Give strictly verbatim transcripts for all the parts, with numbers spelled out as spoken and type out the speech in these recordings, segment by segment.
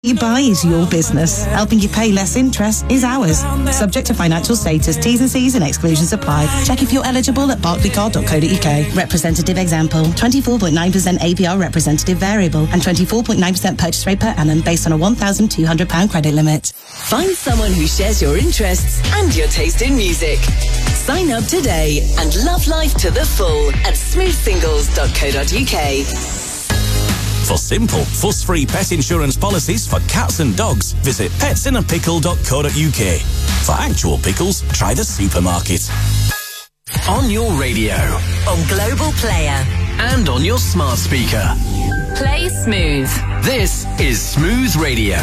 You buy is your business. Helping you pay less interest is ours. Subject to financial status, T's and C's and exclusions apply. Check if you're eligible at barclaycard dot co dot uk. Representative example, twenty-four point nine percent A P R representative variable and twenty-four point nine percent purchase rate per annum based on a one thousand two hundred pounds credit limit. Find someone who shares your interests and your taste in music. Sign up today and love life to the full at smooth singles dot co dot uk. For simple, fuss-free pet insurance policies for cats and dogs, visit pets in a pickle dot co dot uk. For actual pickles, try the supermarket. On your radio, On Global Player. and on your smart speaker. Play Smooth. This is Smooth Radio.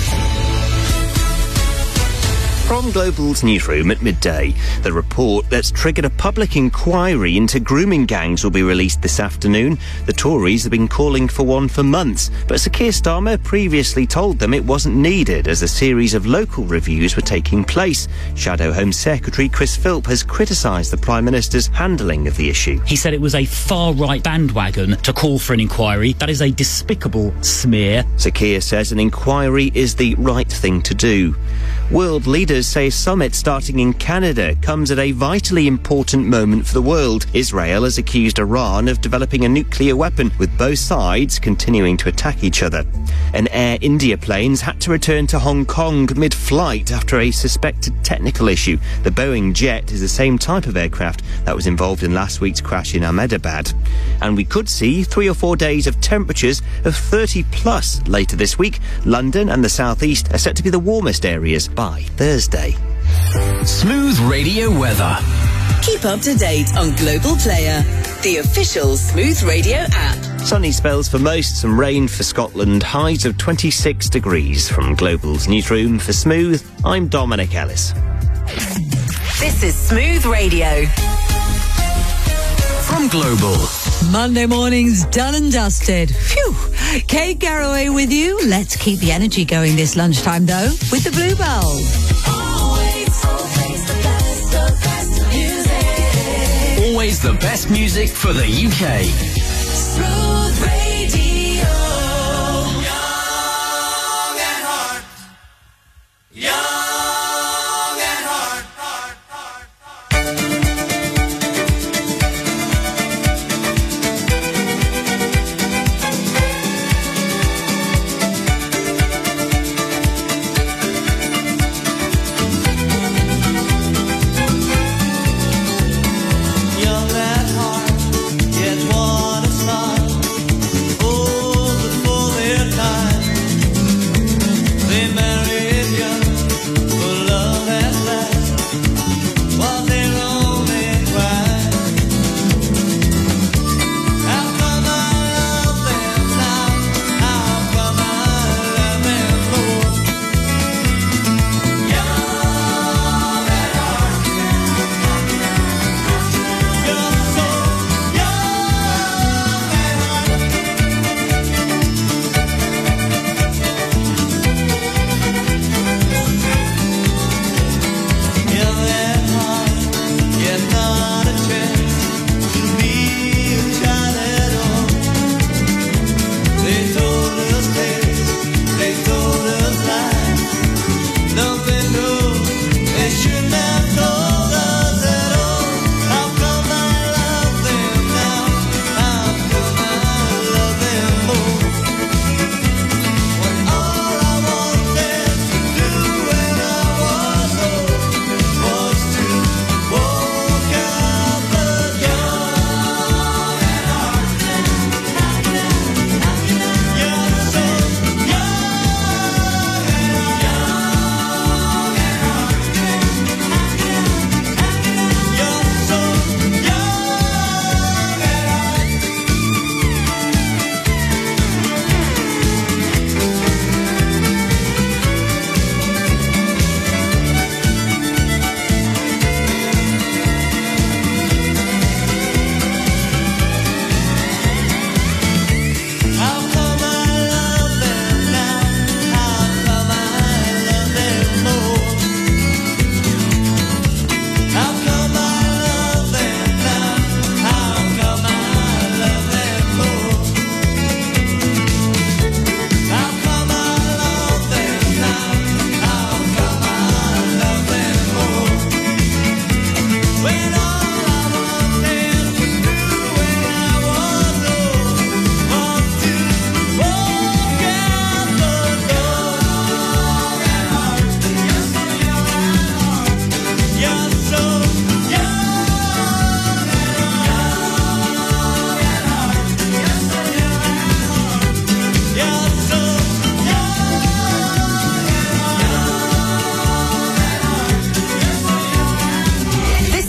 From Global's newsroom at midday, the report that's triggered a public inquiry into grooming gangs will be released this afternoon. The Tories have been calling for one for months, but Sir Keir Starmer previously told them it wasn't needed as a series of local reviews were taking place. Shadow Home Secretary Chris Philp has criticised the Prime Minister's handling of the issue. He said it was a far-right bandwagon to call for an inquiry. That is a despicable smear. Sir Keir says an inquiry is the right thing to do. World leaders say a summit starting in Canada comes at a vitally important moment for the world. Israel has accused Iran of developing a nuclear weapon, with both sides continuing to attack each other. An Air India plane's had to return to Hong Kong mid-flight after a suspected technical issue. The Boeing jet is the same type of aircraft that was involved in last week's crash in Ahmedabad. And we could see three or four days of temperatures of thirty plus later this week. London and the southeast are set to be the warmest areas by Thursday. Smooth Radio weather. Keep up to date on Global Player, the official Smooth Radio app. Sunny spells for most, some rain for Scotland, highs of twenty-six degrees. From Global's newsroom for Smooth, I'm Dominic Ellis. This is Smooth Radio. From Global. Monday morning's done and dusted. Phew. Kate Garraway with you. Let's keep the energy going this lunchtime, though, with the Bluebells. Always, always the best, the best music. Always the best music for the U K. Smooth Radio. Young and hard. Young. Young at heart, yet what a smile. Oh,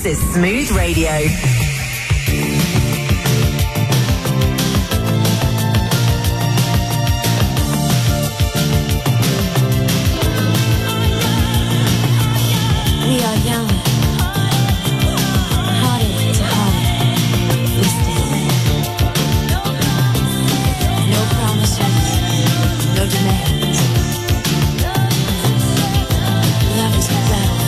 is Smooth Radio. We are young, hearted to heart, listed. No promises, no demands. Love is a battle.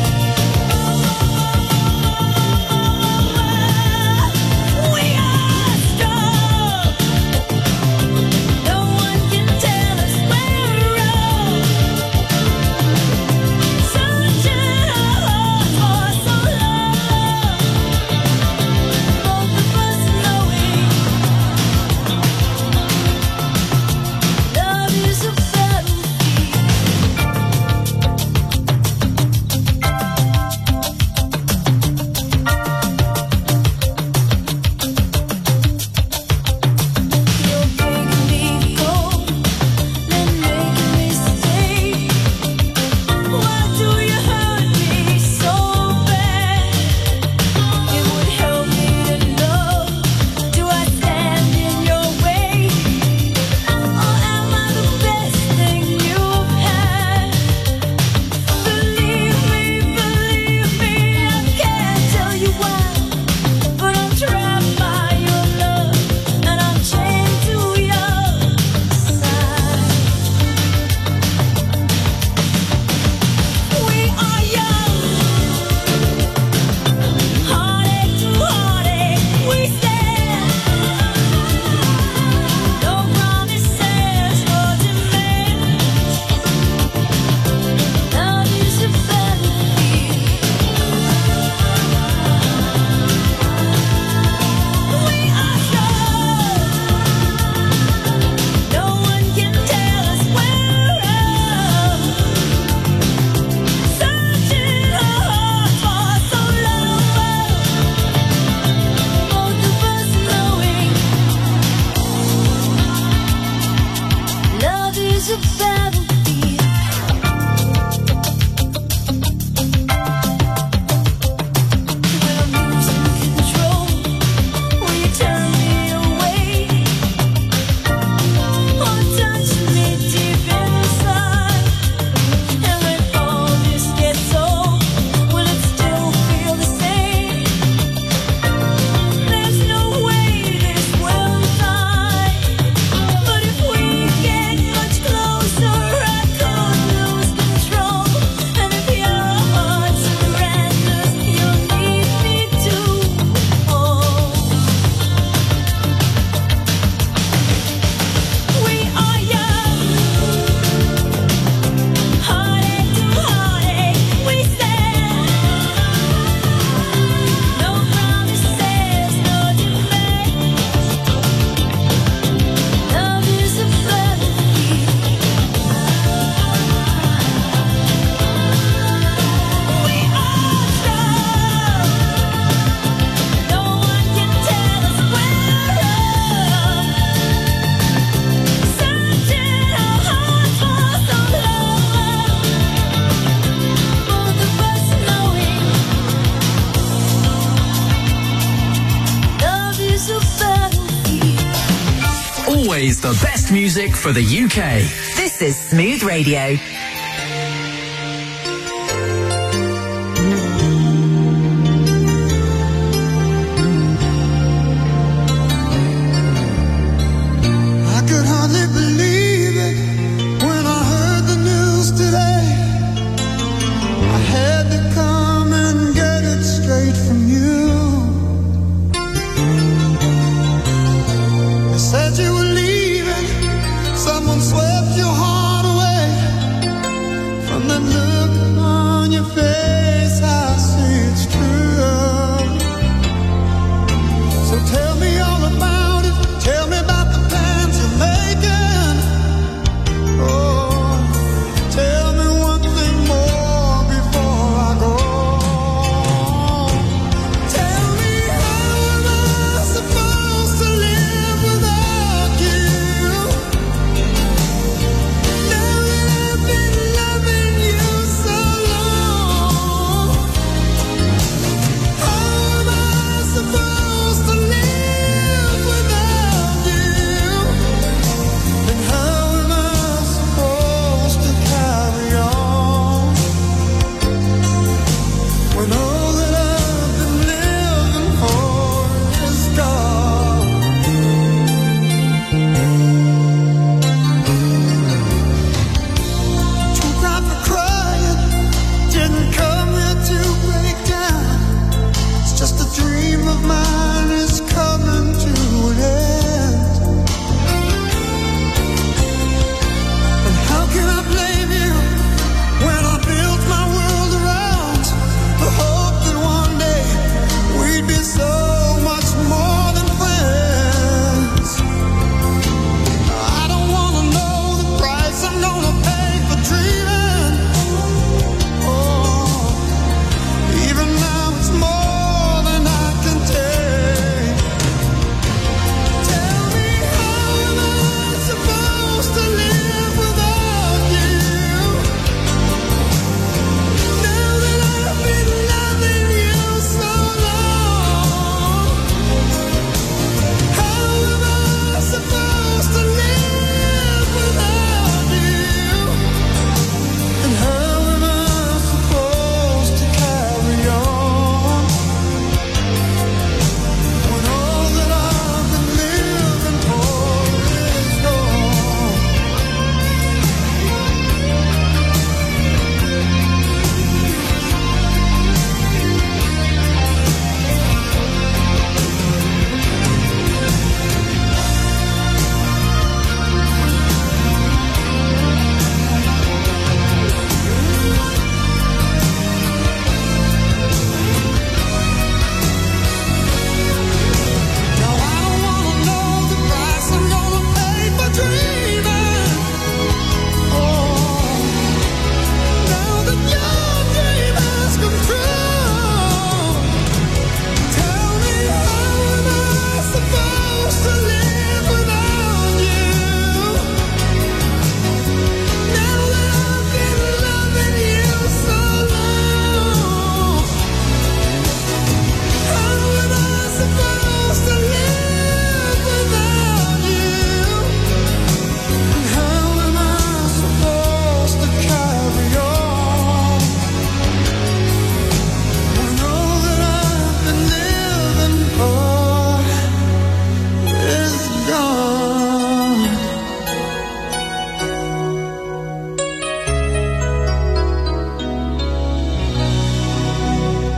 Always the best music for the U K. This is Smooth Radio. Said you were leaving, someone swept your heart away.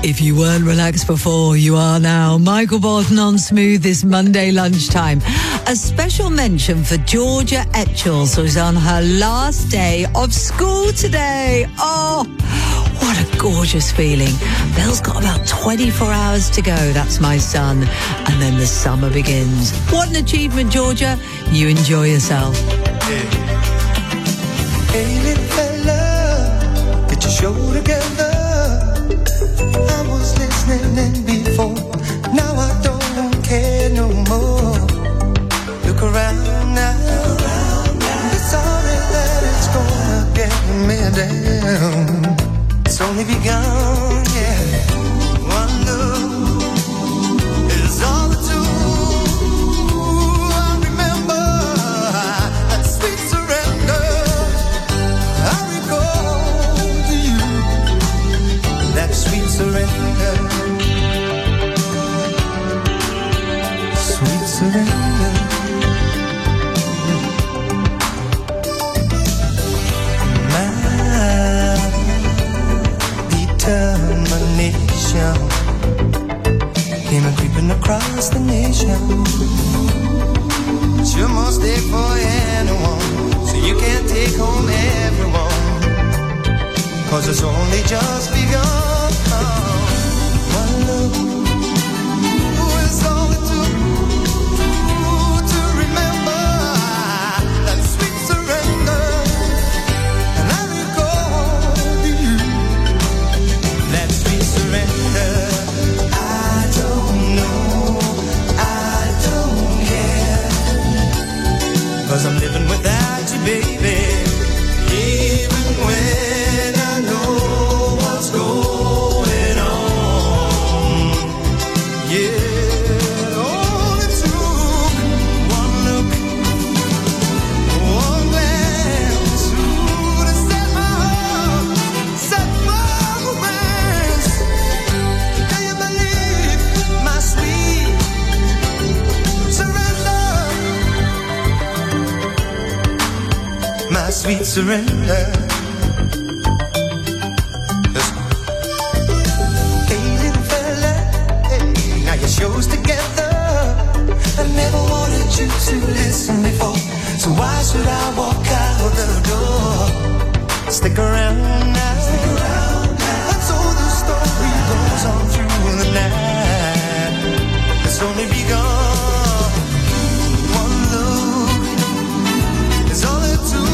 If you weren't relaxed before, you are now. Michael Bolton on Smooth this Monday lunchtime. A special mention for Georgia Etchells, who's on her last day of school today. Oh, what a gorgeous feeling. Belle's got about twenty-four hours to go. That's my son. And then the summer begins. What an achievement, Georgia. You enjoy yourself. Hey, little fella, get your show together. I was listening before, now I don't care no more. Look around now, it's sorry that it's gonna get me down. It's only begun, yeah. One look is all it took. I remember that sweet surrender. I recall to you that sweet surrender. Sweet surrender. My determination came a creeping across the nation. Sure must take for anyone, so you can't take home everyone, 'cause it's only just begun. One look is all it took to remember that sweet surrender. And I recall to you that sweet surrender. I don't know, I don't care, 'cause I'm living without you, baby. Even when I know what's going on. Yeah, it only took one look, one glance, ooh, to set my heart, set my romance. Do you believe my sweet surrender? My sweet surrender. Hey, little fella, hey, now your show's together. I never wanted you to listen before, so why should I walk out the door? Stick around now, stick around now. And so the story goes on through the night. It's only begun. One look is all it took.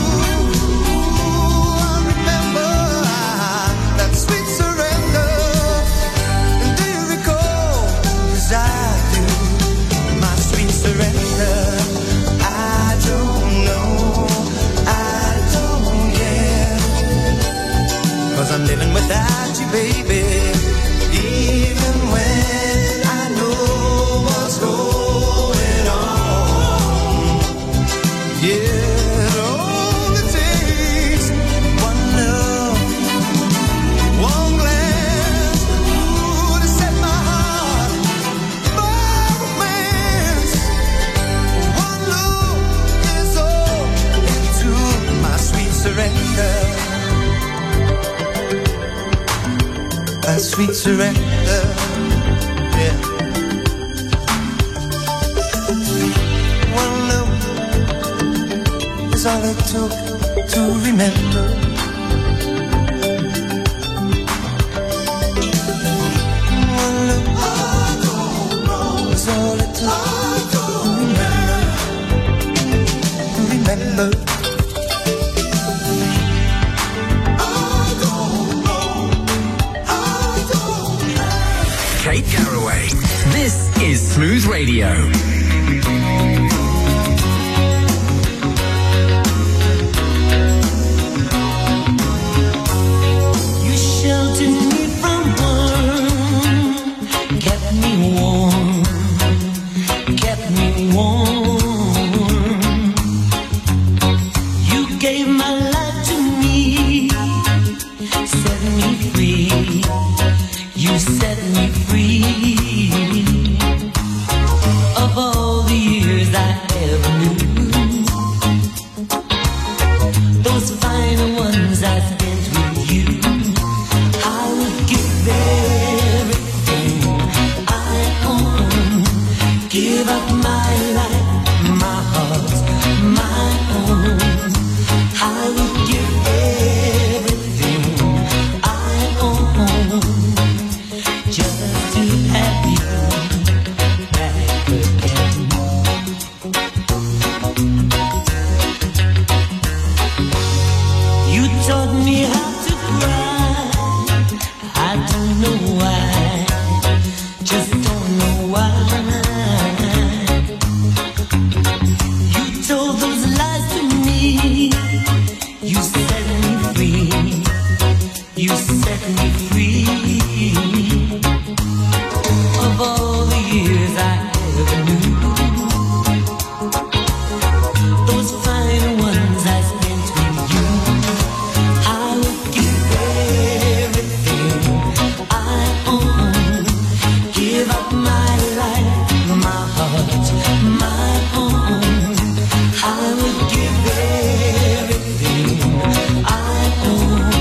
I remember that sweet surrender. And do you recall? 'Cause I do. My sweet surrender. I don't know, I don't care, 'cause I'm living without you, baby. Even when I know what's going on. Yeah, it only takes one look, one glance, ooh, to set my heart, my romance. One look is all it took. My sweet surrender. My sweet surrender. Yeah. One look is all it took to remember. One look is all it took to remember. To remember. Kate Garraway. This is Smooth Radio. You sheltered me from harm, kept me warm, kept me warm. You gave my life to me, set me free. You set me free of all the years I ever knew. Those final ones I spent with you, I would give taught me how to cry. I don't know why, just don't know why. You told those lies to me. You set me free. You set me free. Of all the years I ever knew, those fine ones I spent with you, I would give everything I own, give up my life, my heart, my own. I would give everything I own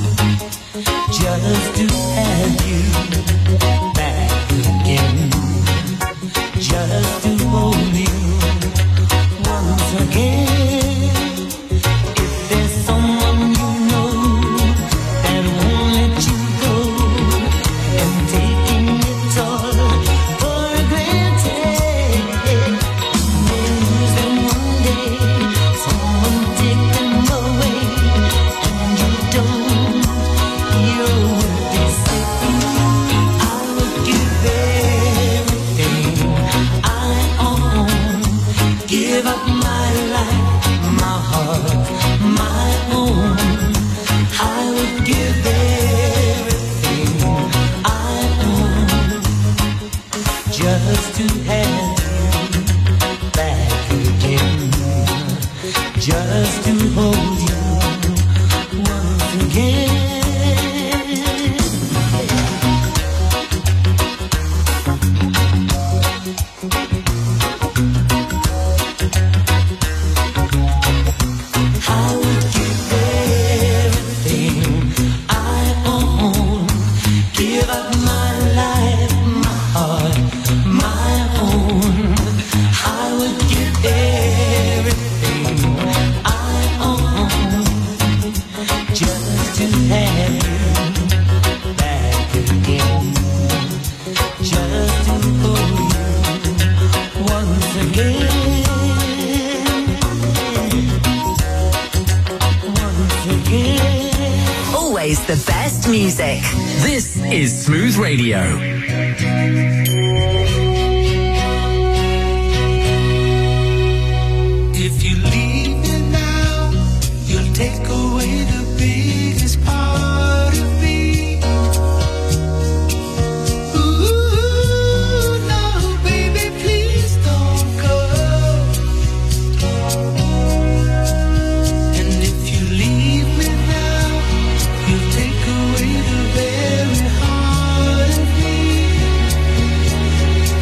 just to have you back again, just to hold you once again. If there's someone you know that won't let you go and taking it all for granted, they'll lose them one day, someone take them away, and you don't hear a word they say. I would give everything I own, give up my life, my heart, my own. I would give everything I own just to have you back again, just to hold you once again. I would give everything I own, give up my life, my heart, my own. I would give everything I own just to have you back again, just to hold you once again. Once again. Always the best music. This is Smooth Radio. If you leave me now, you'll take away the biggest part of me. Ooh, no, baby, please don't go. And if you leave me now, you'll take away the very heart of me.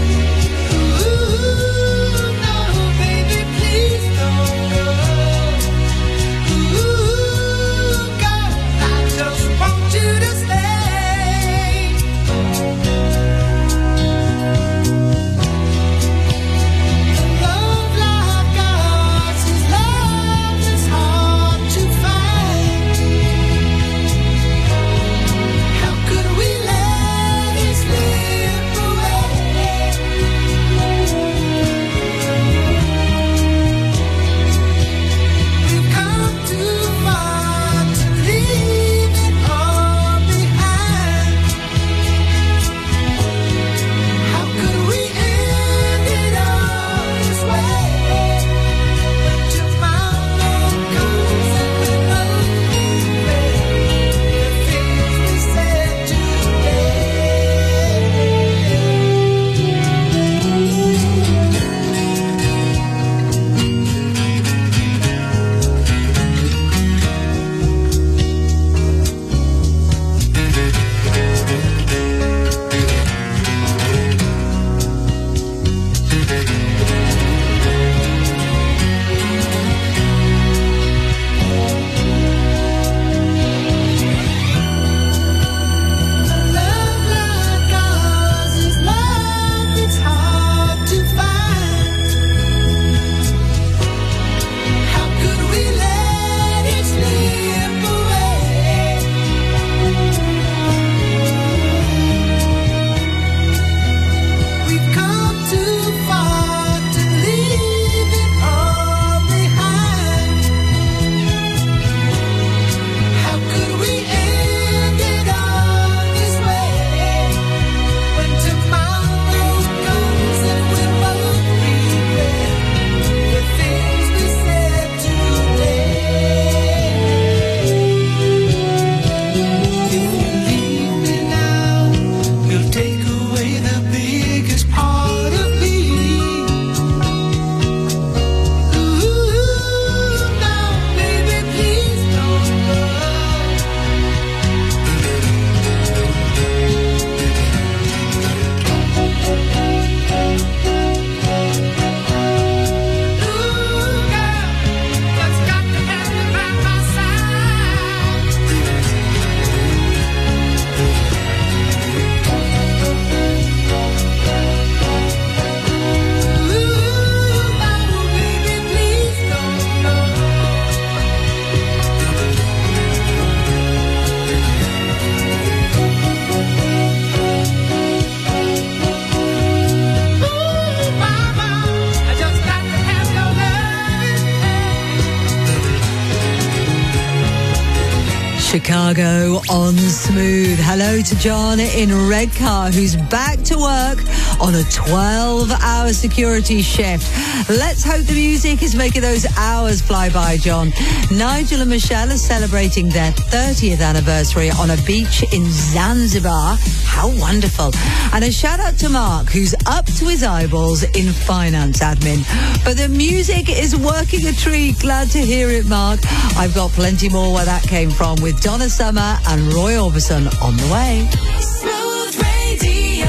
Chicago on Smooth. Hello to John in Redcar, who's back to work on a twelve-hour security shift. Let's hope the music is making those hours fly by, John. Nigel and Michelle are celebrating their thirtieth anniversary on a beach in Zanzibar. How wonderful. And a shout out to Mark, who's up to his eyeballs in finance admin. But the music is working a treat. Glad to hear it, Mark. I've got plenty more where that came from with Donna Summer and Roy Orbison on the way. Smooth Radio.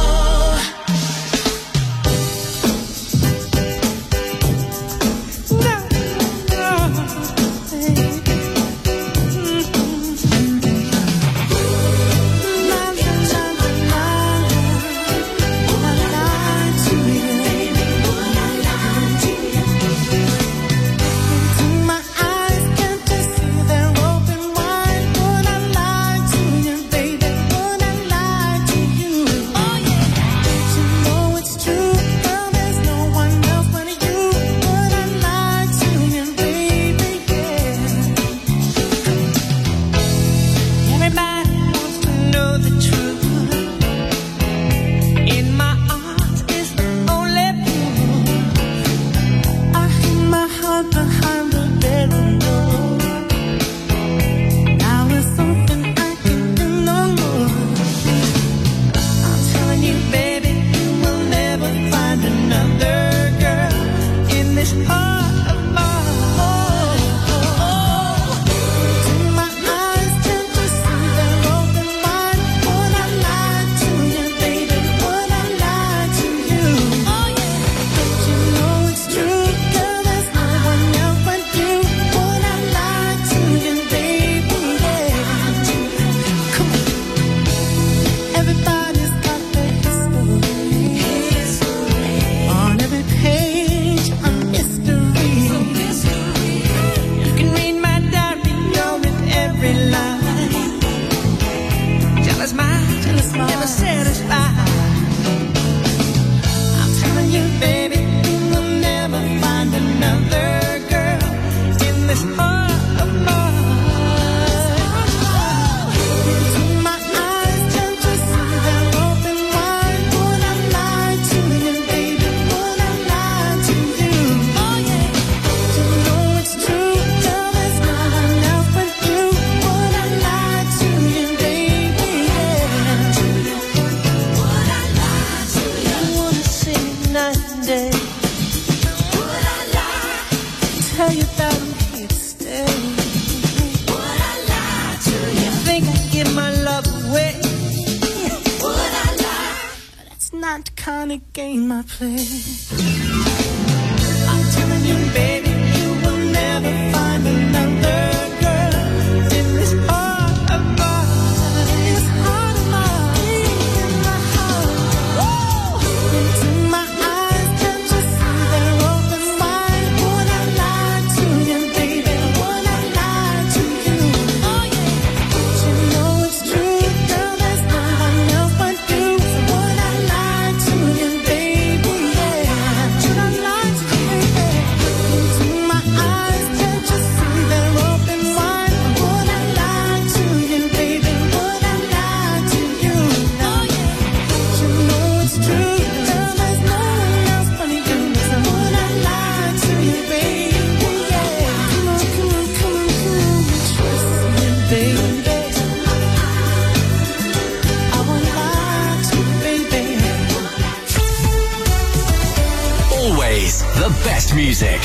Music.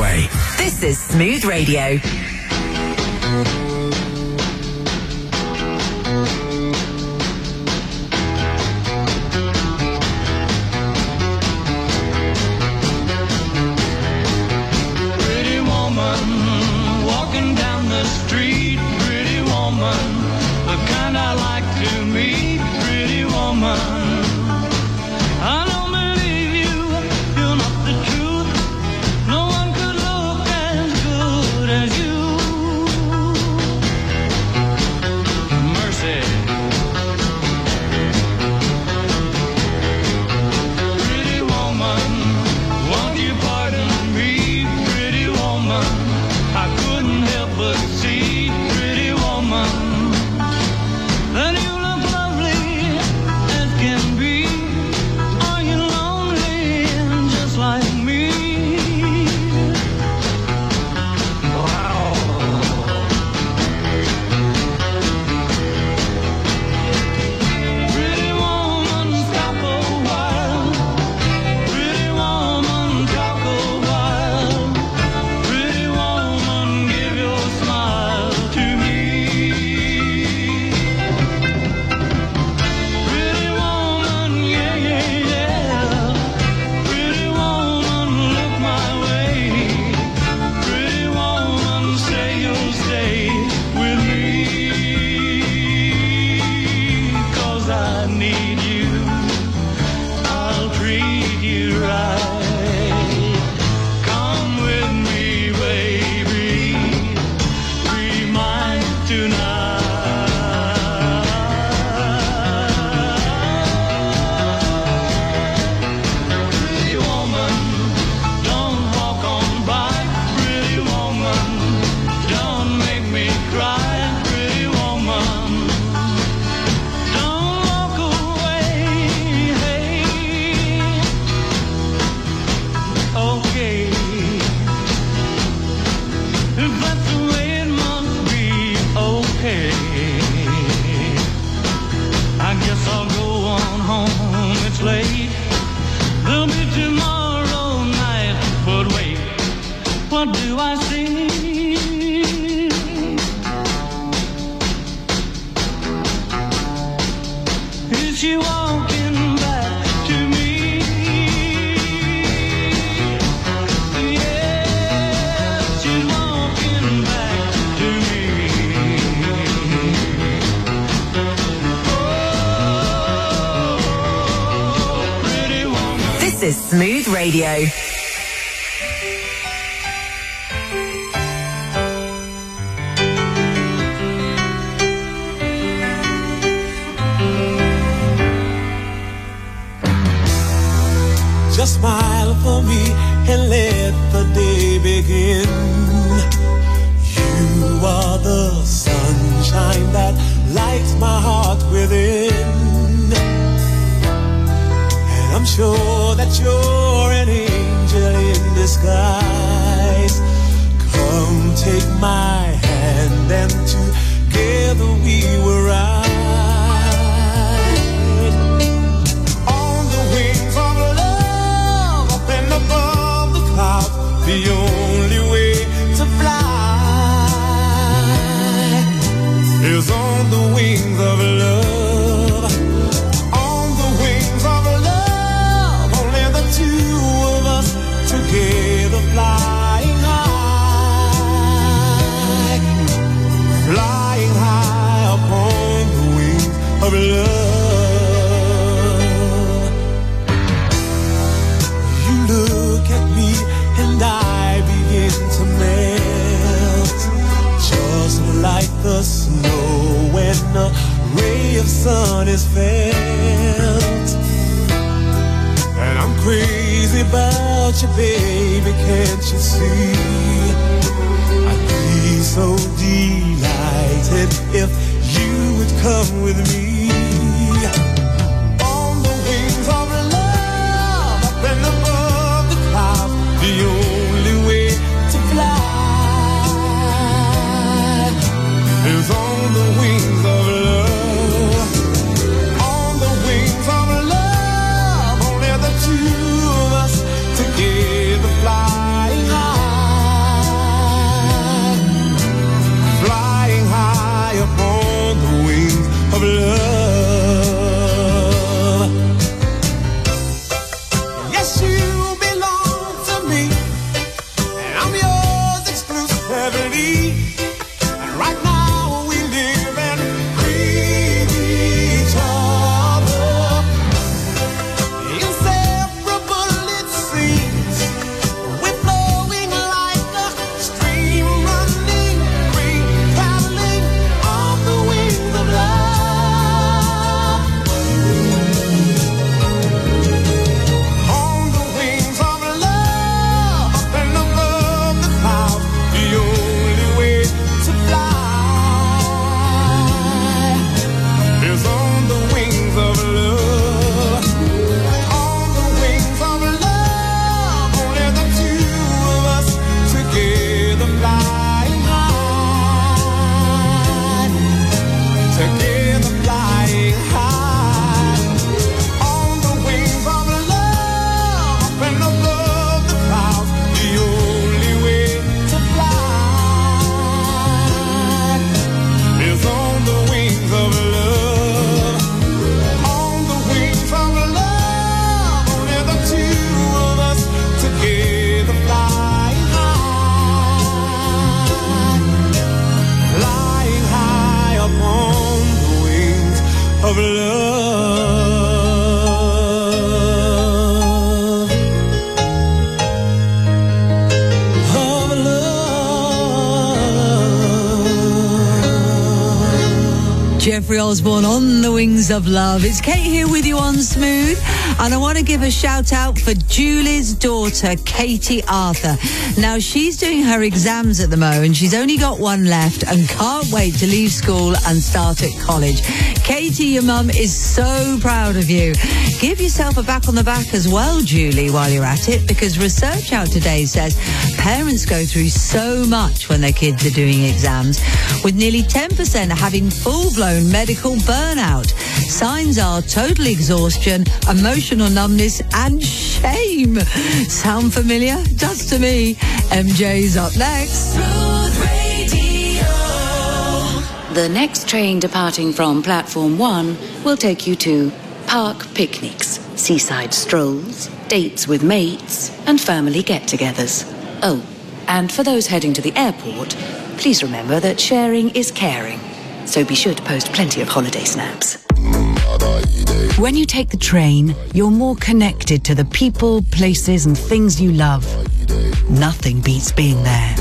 K. This is Smooth Radio. Pretty woman, walking down the street. Pretty woman, the kind I like to meet. Pretty woman, I don't believe you, you're not the truth. No one could look as good as you. Mercy. Pretty woman, won't you pardon me? Pretty woman, I couldn't help but see. Pretty woman, that you look lovely as can be. Are you lonely just like me? Wow. Pretty woman, stop a while. Pretty woman, talk a while. Pretty woman, give your smile to me. Pretty woman, yeah, yeah, yeah. Pretty woman, look my way. Pretty woman, say you'll stay with me. 'Cause I need you. I'll treat you right. Come with me, baby. Be mine tonight. Pretty woman, don't walk on by. Pretty woman, don't make me cry. Pretty woman, don't walk away. Hey, okay. If that's the way it must be, okay. I guess I'll go on home, it's late. There'll be tomorrow night, but wait, what do I see? Is she walking back to me? Yeah, she's walking back to me. Oh, pretty woman. This is Smooth Radio. Just smile for me and let the day begin. You are the sunshine that lights my heart within. And I'm sure that you're an angel in disguise. Come take my hand and together we will ride. On the wings of love, up and above the clouds, the only way to fly is on the wings of love. On the wings of love, only the two of us together flying high, flying high upon the wings of love. You look at me and I begin to melt, just like the snow when a ray of sun is felt. And I'm crazy about you, baby, can't you see? I'd be so delighted if you would come with me. On the wings of love, up and above the clouds, the only way to fly is on the wings of love. On the wings of love, only the two of us together flying high. Jeffrey Osborne, On the Wings of Love. It's Kate here with you on Smooth, and I want to give a shout out for Julie's daughter, Katie Arthur. Now, she's doing her exams at the moment. She's only got one left and can't wait to leave school and start at college. Katie, your mum is so proud of you. Give yourself a back on the back as well, Julie, while you're at it, because research out today says parents go through so much when their kids are doing exams, with nearly ten percent having full-blown medical burnout. Signs are total exhaustion, emotional numbness, and shame. Sound familiar? Does to me. M J's up next. The next train departing from Platform one will take you to park picnics, seaside strolls, dates with mates, and family get-togethers. Oh, and for those heading to the airport, please remember that sharing is caring. So be sure to post plenty of holiday snaps. When you take the train, you're more connected to the people, places, and things you love. Nothing beats being there.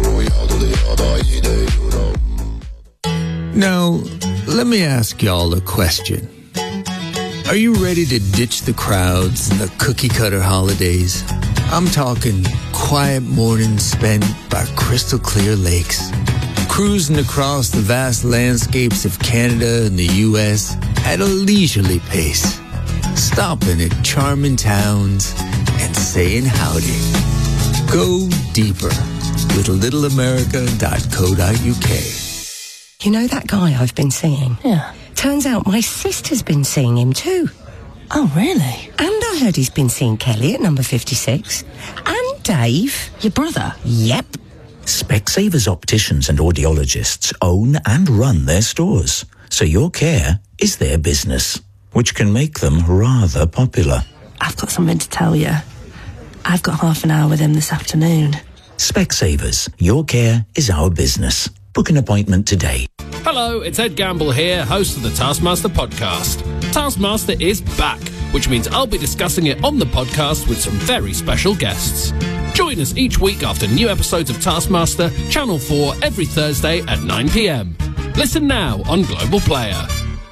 Now, let me ask y'all a question. Are you ready to ditch the crowds and the cookie-cutter holidays? I'm talking quiet mornings spent by crystal clear lakes, cruising across the vast landscapes of Canada and the U S at a leisurely pace, stopping at charming towns and saying howdy. Go deeper with little america dot co dot u k. You know that guy I've been seeing? Yeah. Turns out my sister's been seeing him too. Oh, really? And I heard he's been seeing Kelly at number fifty-six. And Dave. Your brother? Yep. Specsavers opticians and audiologists own and run their stores, so your care is their business, which can make them rather popular. I've got something to tell you. I've got half an hour with him this afternoon. Specsavers, your care is our business. Book an appointment today. Hello, it's Ed Gamble here, host of the Taskmaster podcast. Taskmaster is back, which means I'll be discussing it on the podcast with some very special guests. Join us each week after new episodes of Taskmaster, Channel four, every Thursday at nine p.m. Listen now on Global Player.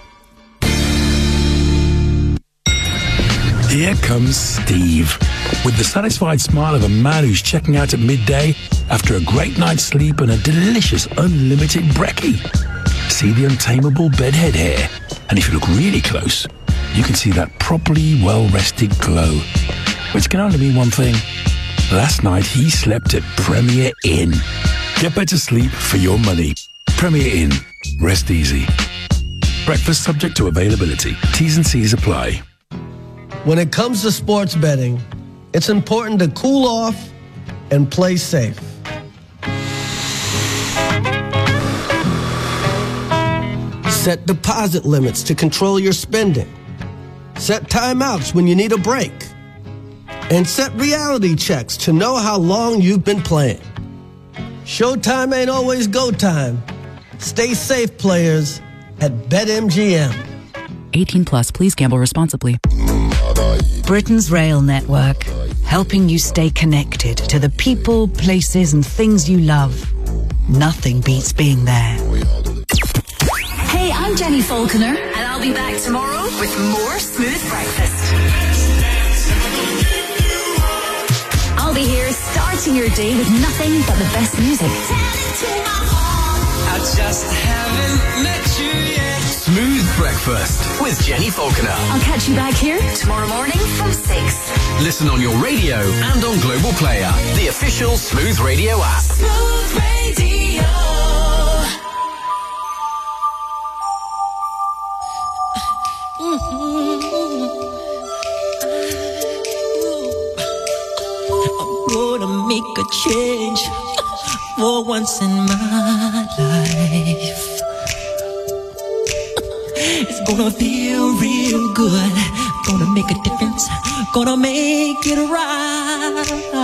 Here comes Steve, with the satisfied smile of a man who's checking out at midday after a great night's sleep and a delicious unlimited brekkie. See the untamable bedhead hair, and if you look really close, you can see that properly well-rested glow, which can only mean one thing. Last night he slept at Premier Inn. Get better sleep for your money. Premier Inn. Rest easy. Breakfast subject to availability. T's and C's apply. When it comes to sports betting, it's important to cool off and play safe. Set deposit limits to control your spending. Set timeouts when you need a break. And set reality checks to know how long you've been playing. Showtime ain't always go time. Stay safe, players, at BetMGM. eighteen plus, please gamble responsibly. Britain's rail network, helping you stay connected to the people, places, and things you love. Nothing beats being there. Hey, I'm Jenny Falconer, and I'll be back tomorrow with more Smooth Breakfast. I'll be here starting your day with nothing but the best music. I just haven't met you yet. Smooth Breakfast with Jenny Falconer. I'll catch you back here tomorrow morning from six. Listen on your radio and on Global Player, the official Smooth Radio app. Smooth Radio. I'm gonna make a change for once in my life. It's gonna feel real good. Gonna make a difference. Gonna make it right.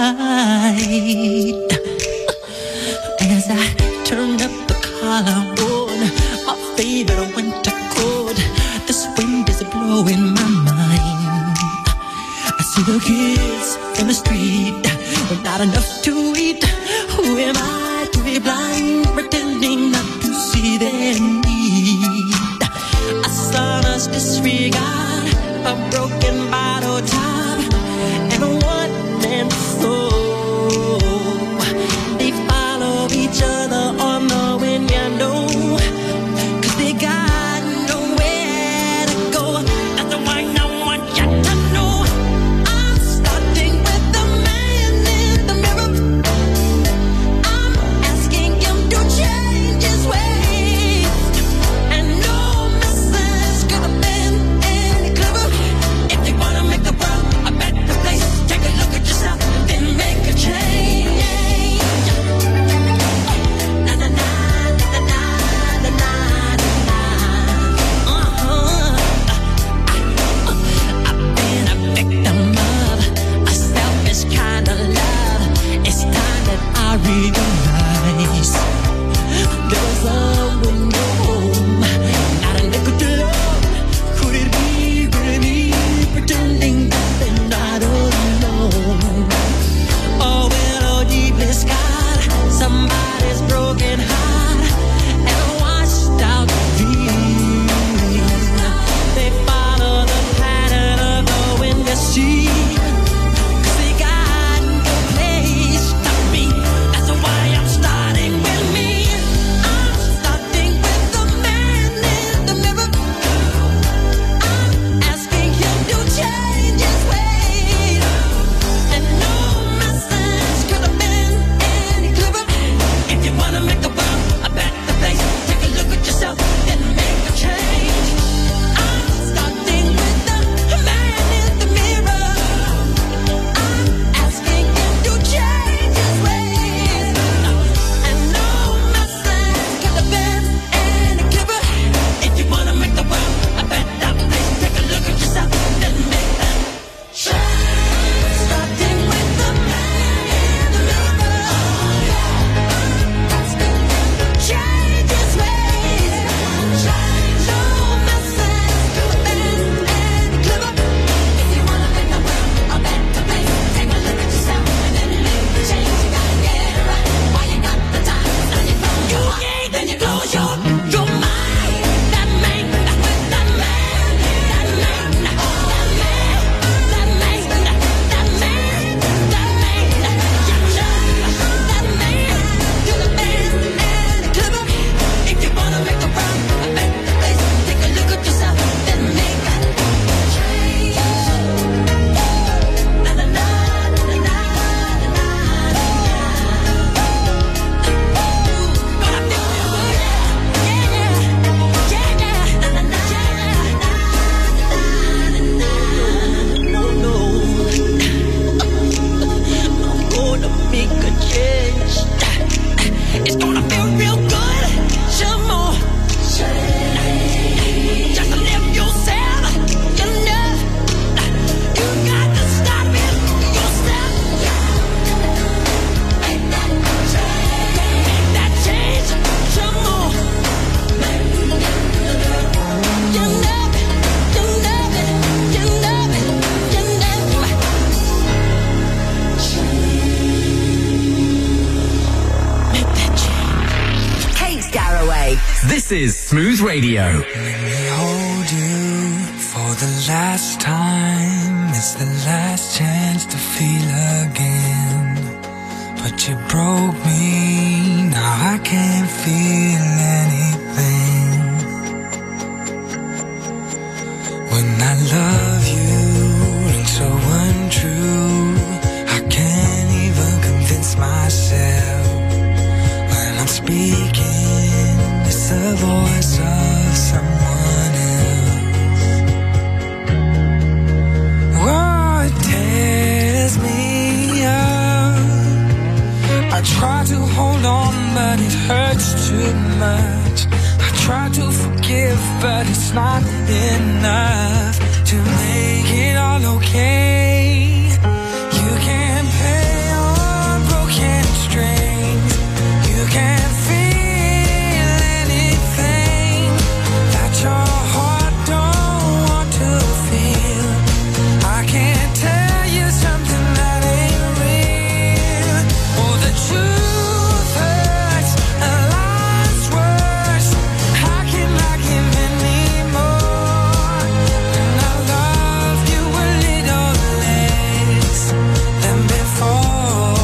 As I turn up the collar on my favorite winter coat, this wind is blowing my mind. I see the kids in the street, but not enough to eat. Who am I to be blind, pretending not to see their need? somebody's broken heart and washed out dreams. They follow the pattern of the wind they see. This is Smooth Radio. Let me hold you for the last time. It's the last chance to feel again. But you broke me, now I can't feel anything. When I love you, and so untrue, I can't even convince myself. When I'm speaking, it's the voice of someone else. Oh, it tears me up. I try to hold on, but it hurts too much. I try to forgive, but it's not enough to make it all okay. You can't play on broken strings. You can't feel anything that your heart don't want to feel. I can't tell you something that ain't real. Oh, the truth hurts, and life's worse. How can I give anymore? And I love you a little less than before.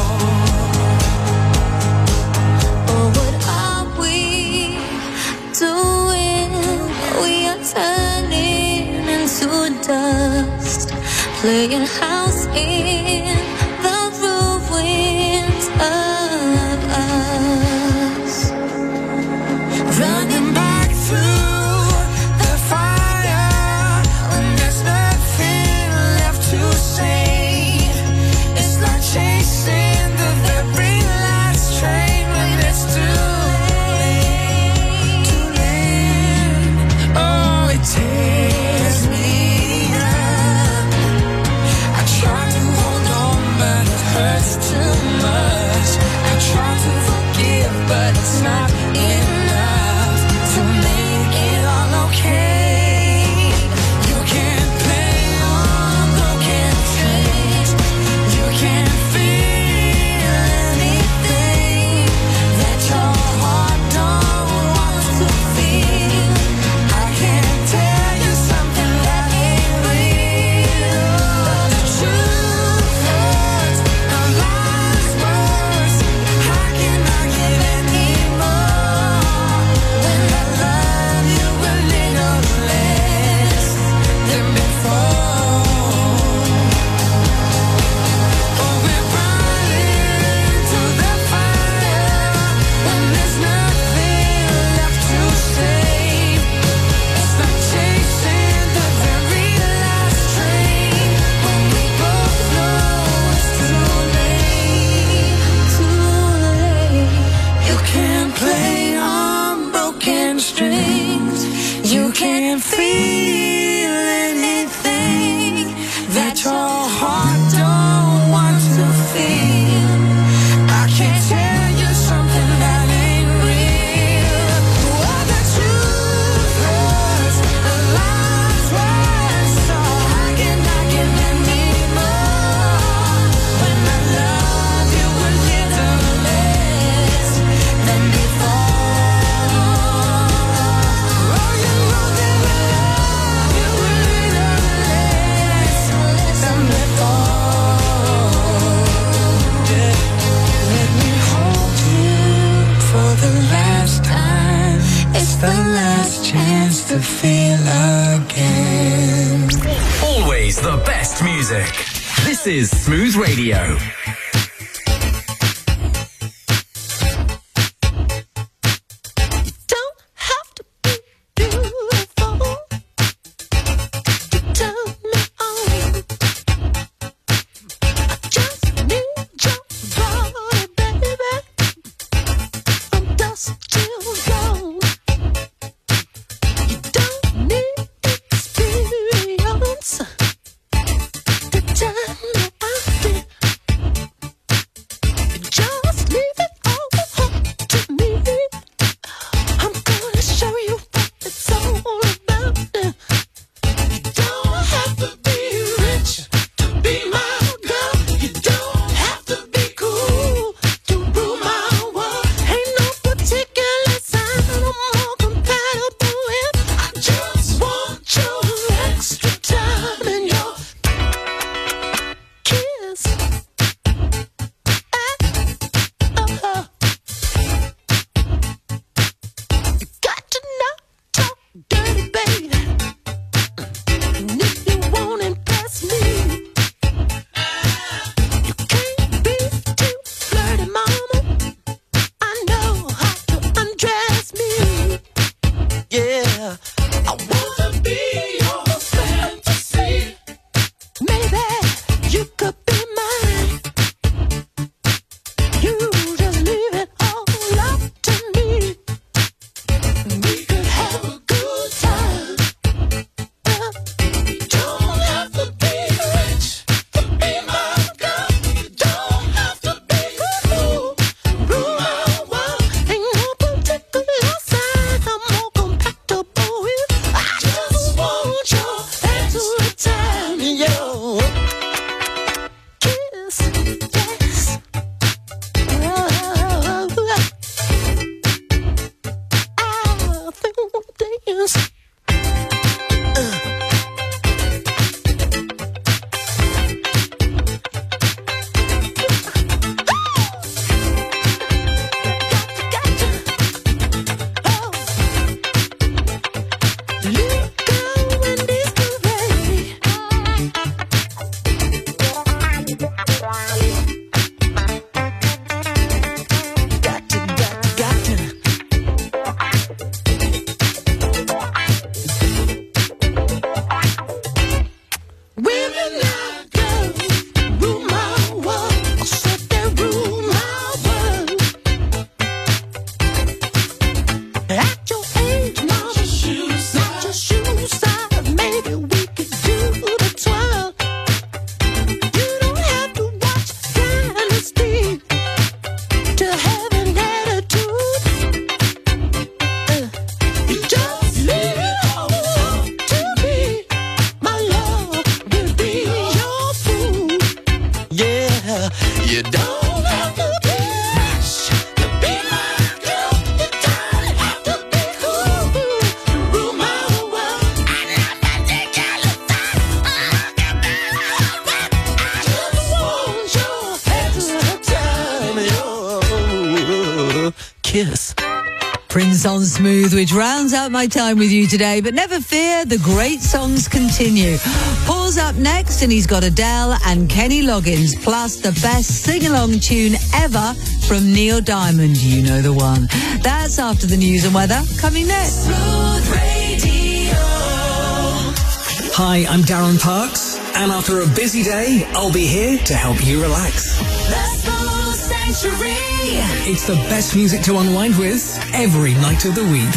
Oh, what are we doing? We are turning into dust, playing house in the ruins of us. Running back through the fire when there's nothing left to say. It's like chasing the very last train when it's too late, too late. Oh, it tears me up. I try to hold on, but it hurts too much. I try to forgive, but it's not enough to make it all okay. You can't play on broken strings. You can't feel anything play on broken strings. You can't feel anything that your heart don't want to feel. I can't tell you something that ain't real. What the truth was, the lies were so knocking, knocking at me more. When I love you a little less than before. Oh, you know that I love you a little less than before. Yeah. Let me hold you for the last time. It's the last chance to feel again. Always the best music. This is Smooth Radio. Don't have to be beautiful to turn me on. I just need your body, baby, from dusk till dawn. You don't need experience to turn me on. Just leave it all up to me. I'm gonna show you what it's all about. You don't have to be rich to be my girl. You don't have to be cool to rule my world. Ain't no particular sign I'm more compatible with. I just want your extra time and your kiss. Uh-huh. You got to not talk dirty, baby. And if you won't impress me, you can't be too flirty, mama. I know how to undress me. Yeah, I wanna be your fantasy. Maybe you could be mine. You just leave it all up to me. We could have a good time. Uh, you don't have to be rich to be my girl. You don't have to be cool to rule my world. Ain't no particular sign I'm more compatible with. I just want your extra time and your kiss. Yes. Oh, I think we'll dance. Women like girls rule my world. I said they rule my world. At your age, mama, not your shoe size. Maybe we could do the twirl. You don't have to watch Dynasty to have an attitude. Uh, you just leave it all up to me. My love will be your food. Yeah, you don't have to be rich to be my girl. You don't have to be cool to rule my world. I'm not particular sign. I just want your extra time and your kiss. Prince on Smooth, which rounds out my time with you today. But never fear, the great songs continue. Paul's up next, and he's got Adele and Kenny Loggins, plus the best sing-along tune ever from Neil Diamond. You know the one. That's after the news and weather, coming next. Smooth Radio. Hi, I'm Darren Parks, and after a busy day, I'll be here to help you relax. The Smooth Sanctuary. It's the best music to unwind with every night of the week.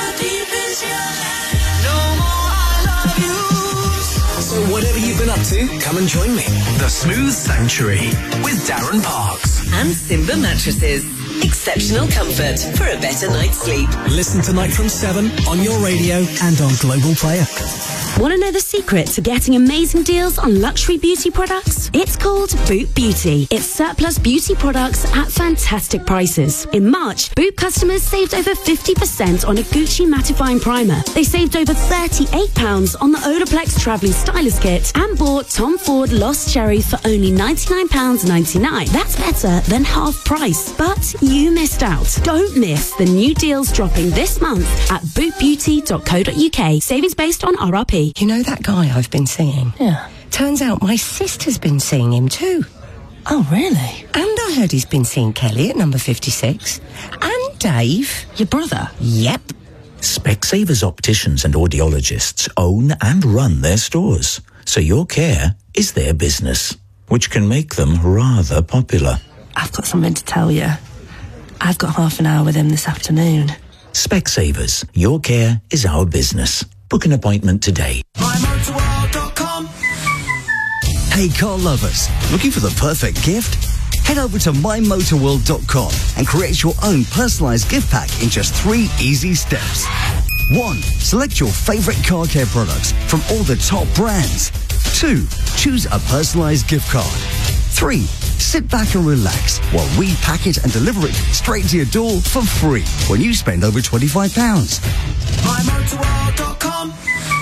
So whatever you've been up to, come and join me. The Smooth Sanctuary with Darren Parks. And Simba Mattresses. Exceptional comfort for a better night's sleep. Listen tonight from seven on your radio and on Global Player. Want to know the secret to getting amazing deals on luxury beauty products? It's called Boot Beauty. It's surplus beauty products at fantastic prices. In March, Boot customers saved over fifty percent on a Gucci mattifying primer. They saved over thirty-eight pounds on the Olaplex Travelling Stylist Kit and bought Tom Ford Lost Cherry for only ninety-nine pounds ninety-nine. That's better than half price. But you missed out. Don't miss the new deals dropping this month at boot beauty dot co dot uk. Savings based on R R P. You know that guy I've been seeing? Yeah. Turns out my sister's been seeing him too. Oh, really? And I heard he's been seeing Kelly at number fifty-six. And Dave. Your brother? Yep. Specsavers opticians and audiologists own and run their stores, so your care is their business, which can make them rather popular. I've got something to tell you. I've got half an hour with him this afternoon. Specsavers, your care is our business. Book an appointment today. my motor world dot com. Hey car lovers, looking for the perfect gift? Head over to my motor world dot com and create your own personalised gift pack in just three easy steps. One, select your favourite car care products from all the top brands. Two, choose a personalised gift card. Three, sit back and relax while we pack it and deliver it straight to your door for free when you spend over twenty-five pounds. my motor world dot com.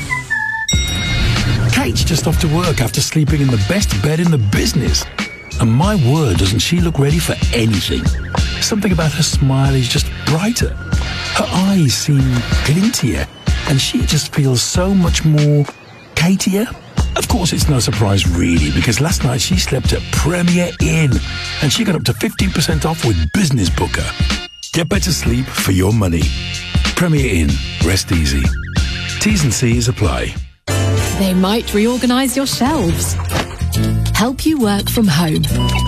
Kate's just off to work after sleeping in the best bed in the business. And my word, doesn't she look ready for anything? Something about her smile is just brighter. Her eyes seem glintier. And she just feels so much more Katier. Of course, it's no surprise really, because last night she slept at Premier Inn and she got up to fifteen percent off with Business Booker. Get better sleep for your money. Premier Inn. Rest easy. T's and C's apply. They might reorganise your shelves, help you work from home,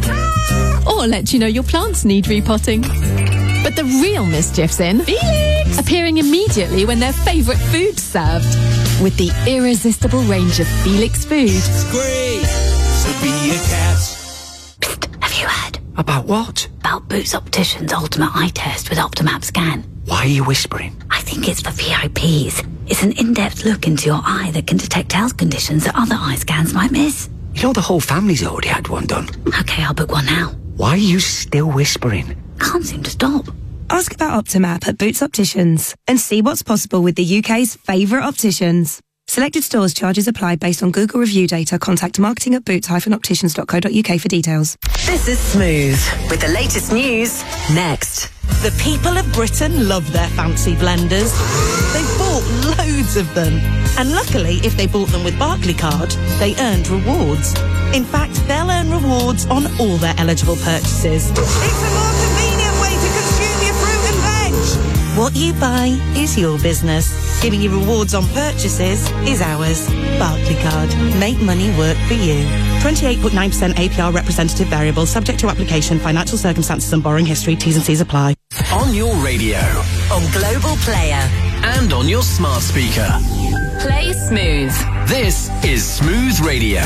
or let you know your plants need repotting. But the real mischief's in Felix, appearing immediately when their favourite food's served. With the irresistible range of Felix Food. It's great to be a cat. Psst, have you heard? About what? About Boots Opticians Ultimate Eye Test with Optimap Scan. Why are you whispering? I think it's for V I Ps. It's an in-depth look into your eye that can detect health conditions that other eye scans might miss. You know the whole family's already had one done. Okay, I'll book one now. Why are you still whispering? Can't seem to stop. Ask about Optimap at Boots Opticians and see what's possible with the U K's favourite opticians. Selected stores charges apply based on Google review data. Contact marketing at boots dash opticians dot co dot uk for details. This is Smooth with the latest news next. The people of Britain love their fancy blenders. They've bought loads of them. And luckily, if they bought them with Barclaycard, they earned rewards. In fact, they'll earn rewards on all their eligible purchases. It's a more convenient way to consume your fruit and veg. What you buy is your business. Giving you rewards on purchases is ours. Barclaycard. Make money work for you. twenty-eight point nine percent A P R representative variable, subject to application, financial circumstances and borrowing history. T's and C's apply. On your radio, On Global Player. and on your smart speaker. Play Smooth. This is Smooth Radio.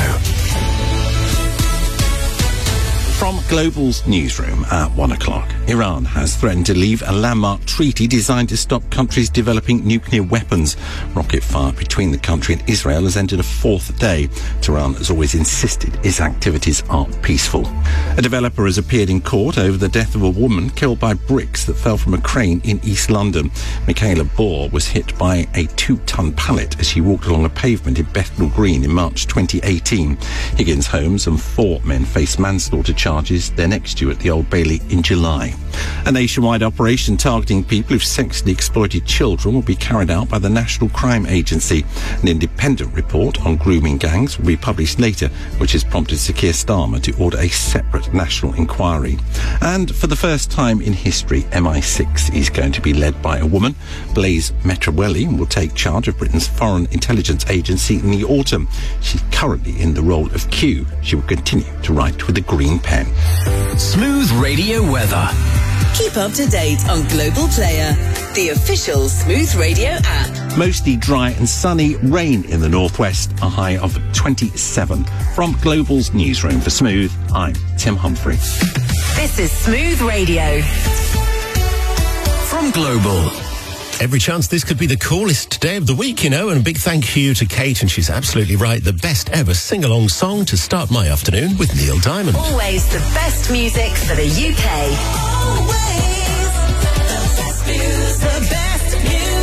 From Global's newsroom at one o'clock, Iran has threatened to leave a landmark treaty designed to stop countries developing nuclear weapons. Rocket fire between the country and Israel has entered a fourth day. Tehran has always insisted its activities are peaceful. A developer has appeared in court over the death of a woman killed by bricks that fell from a crane in East London. Michaela Bohr was hit by a two-ton pallet as she walked along a pavement in Bethnal Green in March twenty eighteen. Higgins Holmes and four men face manslaughter charges. charges. They're next due at the Old Bailey in July. A nationwide operation targeting people who've sexually exploited children will be carried out by the National Crime Agency. An independent report on grooming gangs will be published later, which has prompted Sir Keir Starmer to order a separate national inquiry. And for the first time in history, M I six is going to be led by a woman. Blaise Metrawelli will take charge of Britain's Foreign Intelligence Agency in the autumn. She's currently in the role of Q. She will continue to write with a green pen. ten. Smooth Radio weather. Keep up to date on Global Player, the official Smooth Radio app. Mostly dry and sunny, rain in the northwest, a high of twenty-seven. From Global's newsroom for Smooth, I'm Tim Humphrey. This is Smooth Radio. From Global. Every chance this could be the coolest day of the week, you know, and a big thank you to Kate, and she's absolutely right. The best ever sing-along song to start my afternoon with Neil Diamond. Always the best music for the U K. Always.